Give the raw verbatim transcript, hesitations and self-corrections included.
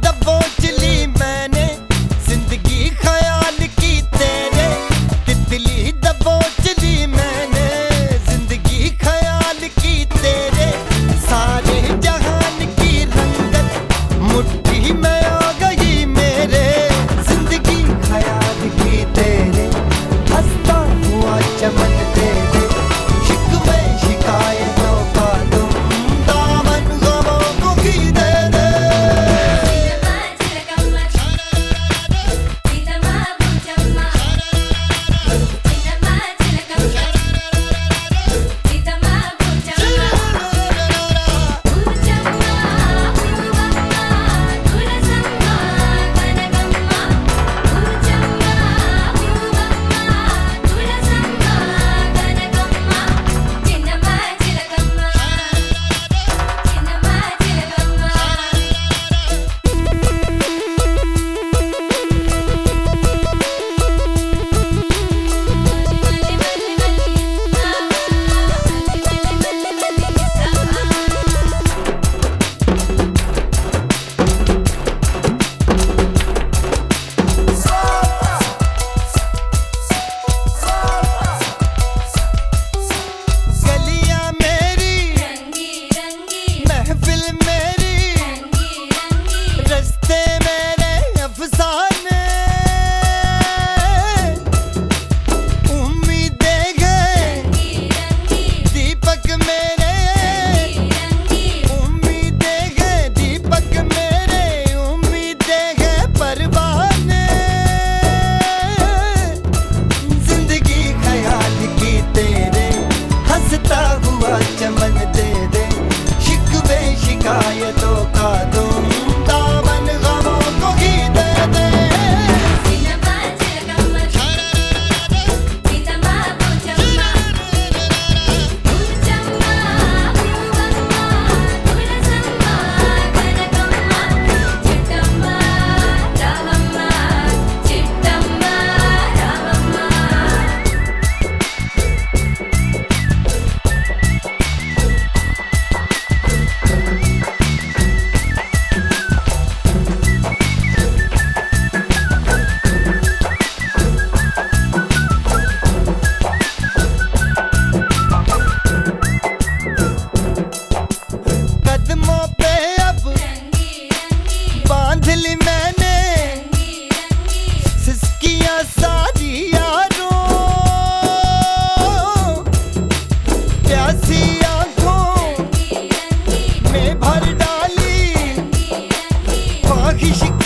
दबोच ली मैंने जिंदगी ख्याल की तेरे, तितली दबोच ली मैंने जिंदगी ख्याल की तेरे। सारे जहान की रंगत मुट्ठी में आ गई मेरे, जिंदगी ख्याल की तेरे, हंसता हुआ चमन तेरे। शिकवे शिकायतों का तुम दामन गमों को की दे दे। चमन दे दे, शिकवे शिकायतों का तुम दामन गमों को ही दे दे। बांध ली मैंने सिसकियां सारी यारों, प्यासी आंखों में भर डाली ख्वाहिश।